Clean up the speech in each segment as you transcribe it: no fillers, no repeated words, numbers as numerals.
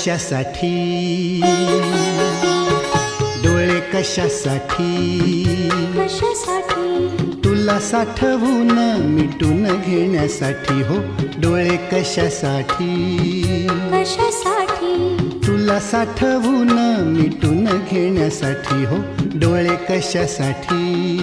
कशासाठी, डोळे कशासाठी, कशासाठी, तुला साठवून मिटून घेण्यासाठी हो. डोळे कशासाठी, कशासाठी, तुला साठवून मिटून घेण्यासाठी हो. डोळे कशासाठी.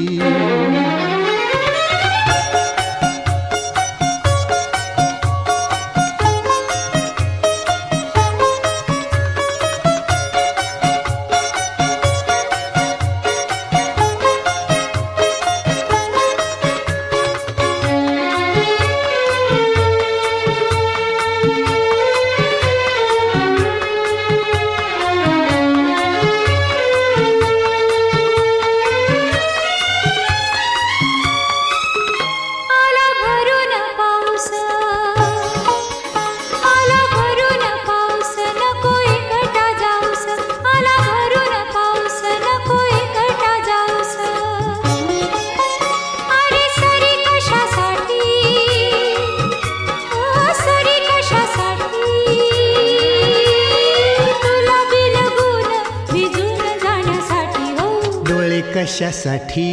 कशासाठी,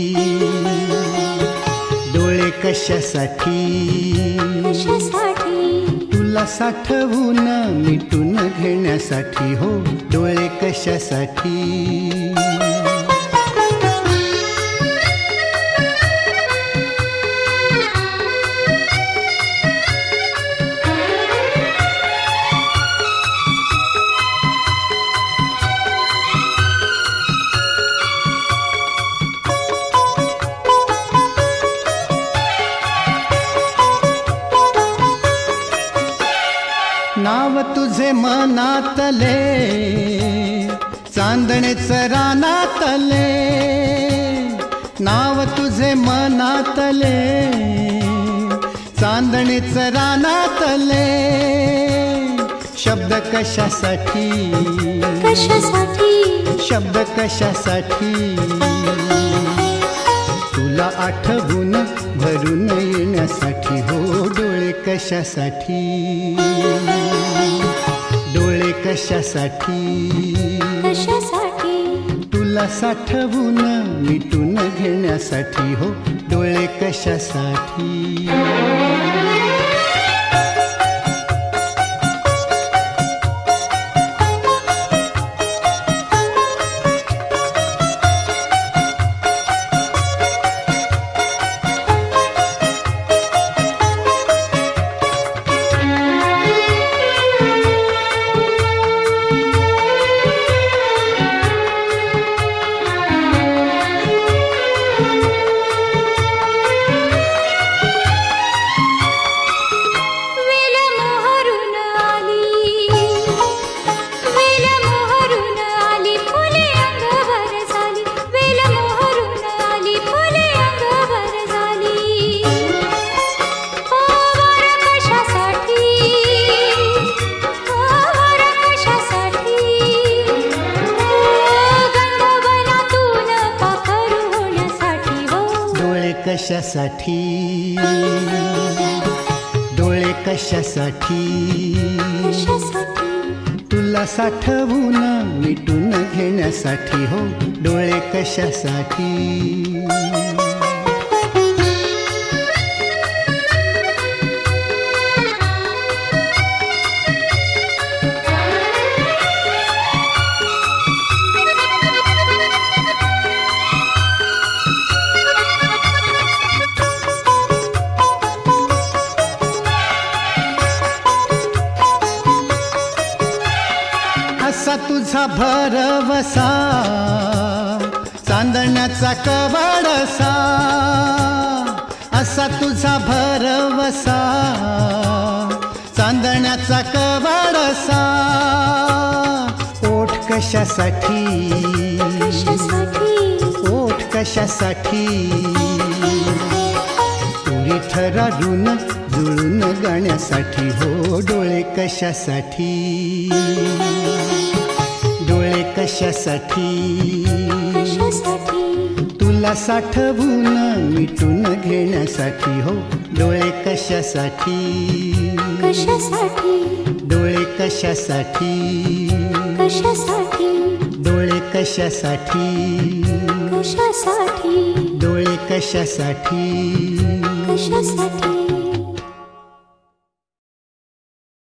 डोळे कशासाठी, कशासाठी, तुला साठवून मिटून घेण्यासाठी हो. डोळे कशासाठी. नाव तुझे मनातले, चांदणेच रानातले. नाव तुझे मनातले, चांदणेच रानातले. शब्द कशासाठी, कशासाठी, शब्द कशासाठी, तुला आठवून भरून येण्यासाठी हो. डोळे कशासाठी, डोळे कशासाठी, कशासाठी, तुला साठवून मिटून घेण्यासाठी हो. डोळे कशासाठी. कशासाठी, डोळे कशासाठी, कशासाठी, तुला साठवून मिटून घेण्यासाठी हो. डोळे कशासाठी. असा तुझा भरवसा, चांदण्याचा कवडसा. असा तुझा भरवसा, चांदण्याचा कवडसा. ओठ कशासाठी, कशासाठी, ओठ कशासाठी, तुरी थरारून जुळून गाण्यासाठी हो. डोळे कशासाठी, डोळे कशासाठी, कशासाठी, तुला साठवून मिटून घेण्यासाठी हो. डोळे कशासाठी, कशासाठी, डोळे कशासाठी कशासाठी डोळे कशासाठी कशासाठी डोळे कशासाठी कशासाठी